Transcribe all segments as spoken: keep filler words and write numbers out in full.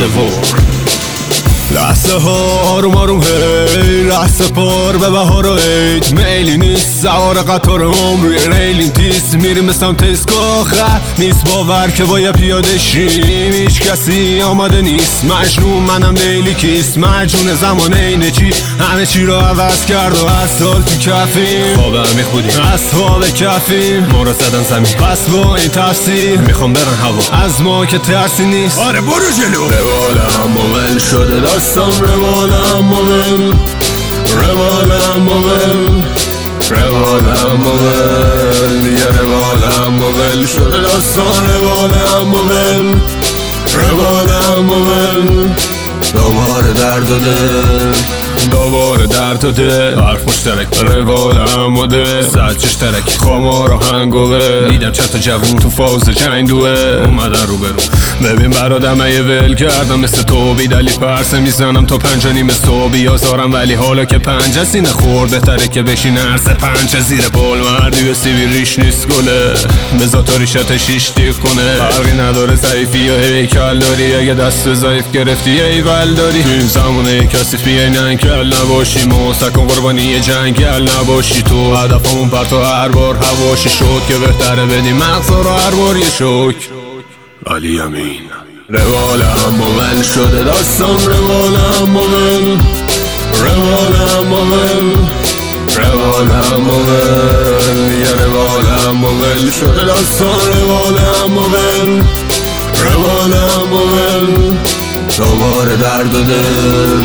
ورد لحظه ها آروم آروم هی لحظه پر به بهار و عید میلی نیست سوار قطار عمر ریلین تیز میریم به سمت ایستگاه خط نیست باور که باید پیاده شیم هیچ کسی آماده نیست مجنون منم لیلی کیست مجنون زمان اینه چی همه چی رو عوض کرد و از سال تو کفیم خواب هم میخودیم از خواب کفیم ما رو زدن زمین پس با این تفسیر میخوام برن هوا از ما که ترسی نیست آره برو جلو روالم مومن شده داستان روالم مومن روالم مومن روالم مومن دیگه روالم مومن شده داستان روالم مومن روالم مومن دوباره درد و دل دوباره درد و دل حرف مشترک روالم و دل زد چشترک خمار و هنگوه دیدم چند تا جوون تو فاز جنگ دوه اومدن رو برو ببین برادم یه ول کردم مثل تو بیدلی پرسه میزنم تا پنج و نیم صبح بیازارم ولی حالا که پنج سینه خور بهتره که بشین عرصه پنج زیر بول مردی به سیبی ریش نیست گله بذار تا ریشت شیش دیگ کنه فرقی نداره ضعیفی یا هیکل داری اگه دست ضعیف گرفتی ایول داری این زمانه کسی فیه ننکل نباشی موسکن قربانی یه جنگل نباشی تو هدفمون پر تو هر بار هواشی شد که بهتره بدی مغزا رو هر بار یه شک ولی امین روالم مومن شده داستان روالم مومن روالم مومن روالم مومن یه روالم مومن شده داستان روالم مومن روالم مومن دوباره درد و دل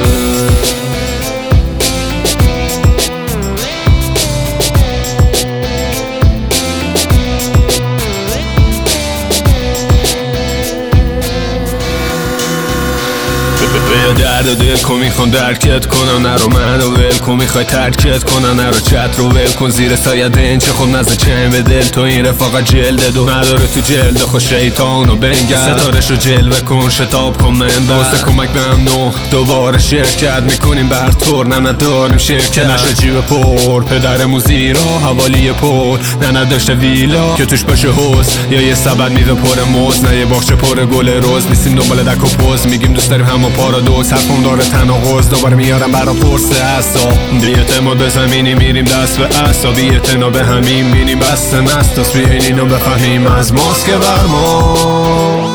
به درد و دل کن میخوان درکت کنن نرو منو ول کن میخوای ترکت کنن نرو چت رو ول کن زیر سایه دنچه خود نزد چین به دل تو این رفاقت جلد دو نداره تو جلد خود شیطان و بنگر ستارش رو جلوه کن شتاب کن من واسه کمک به هم نو دوباره شرکت میکنیم بر طور نه نداریم شرکت نشه جیب پر پدر موزی را حوالی پر نه نداشته ویلا که توش باشه حوز یا یه سبد میوه پر موز نه یه باغچه پر گل روز نیستیم دنبال دک و پوز میگیم دوست داریم همه پارادوکس حرفم داره تناقض دوباره میارم برا پرس اصلا بی اعتماد به زمینی میریم دست به اصلا بی اعتنا به همین بینیم بسته مست است بیاین اینو بفهمیم از ماسک بر ما